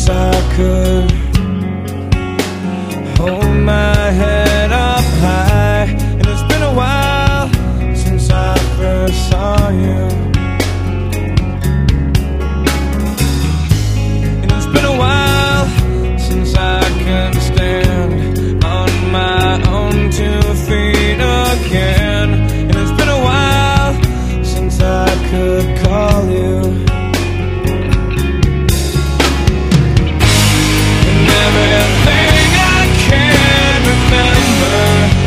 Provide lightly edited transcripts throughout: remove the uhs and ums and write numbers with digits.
since I could hold my head up high. And it's been a while since I first saw you. And it's been a while since I can stand on my own 2 feet again. And it's been a while since I could call you. And everything I can remember,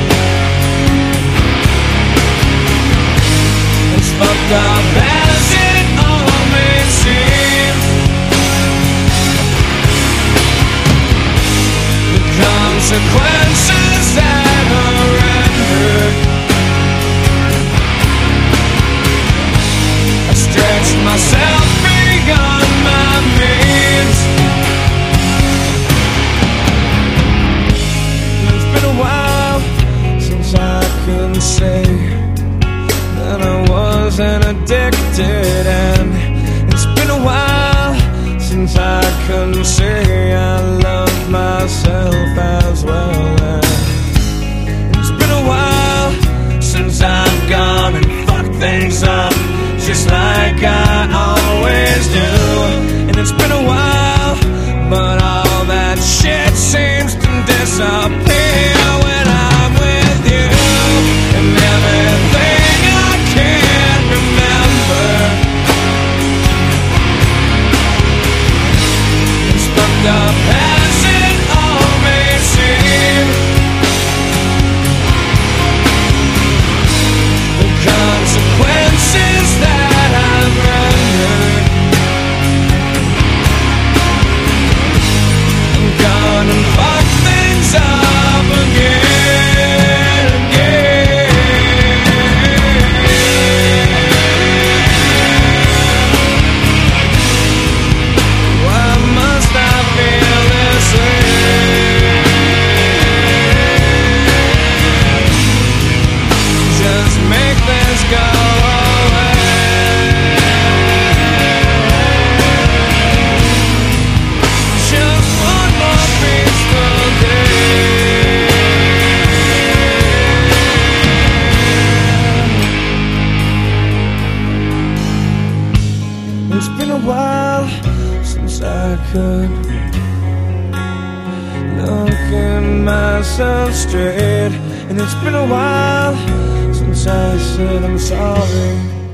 as fucked up as it all may seem, the consequences that are rendered, I stretched myself beyond my means. And it's been a while since I can say that I wasn't addicted, and it's been a while since I can say I love myself as well. And it's been a while since I've gone and fucked things up just like I always do. And it's been a while, but all that shit seems to disappear when I'm with you. And everything I can't remember, as fucked up as it all may seem, the consequences that I've rendered, I'm gonna fuck things up again, Why must I feel this way? Just make this go away. Just one more peaceful day. It's been a while since I could look at myself straight. And it's been a while since I said I'm sorry.